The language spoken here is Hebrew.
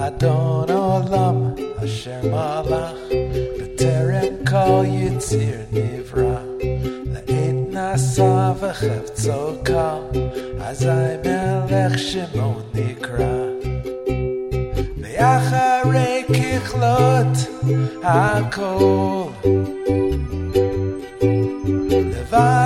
אדון עולם אשר מלך בטרם כל יציר נברא לעת נעשה וחפצו קל אזי מלך שמו נקרא ואחרי ככלות הכל לבד